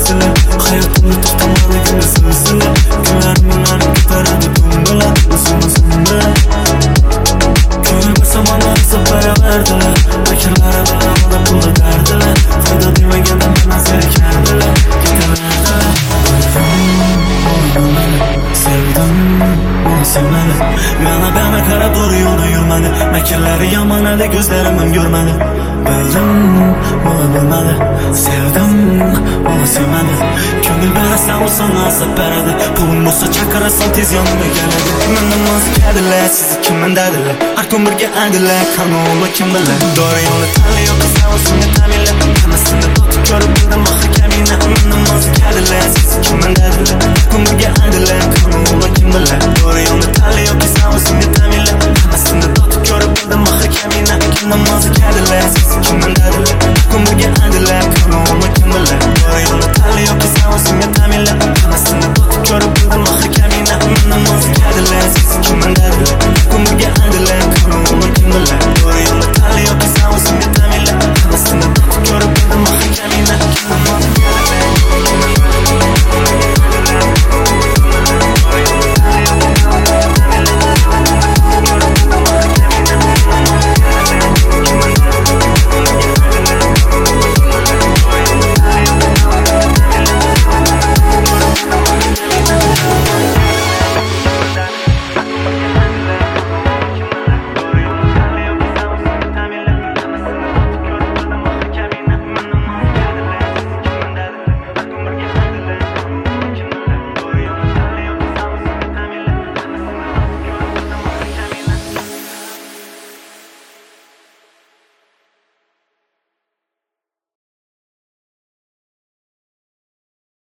sevsinler. Hayatımda to'xtamaligini sevsinler. Kunlar ko'taradi ko'ngillar uzun-uzunda. Ko'rmasa mana rizq beraverdilar. Akirlari bilan ola pulni dardilar. Foyda demaganda mendan zerikardilar. Ketaverdilar. Sevdim, onu sevmadi. Yana qarab doğru yo'lda yurmadi. Makirlari yomon edi, ko'zlarim ko'rmadi. Bildim, buni bilmadi. Sevdim, onu sevmadi. Ko'ngil berasam u sana azab beradi. Pulim bo'lsa chaqirasan tez yonimga keladi. Mendan o'zgadilar, sizni kimman dedilar. Har kun birga aydilar, qanoli kim bilar. Do'ri yo'lni tanlay, qizlar o'zimga ta'minlab. Hammasini totib ko'rib bildim,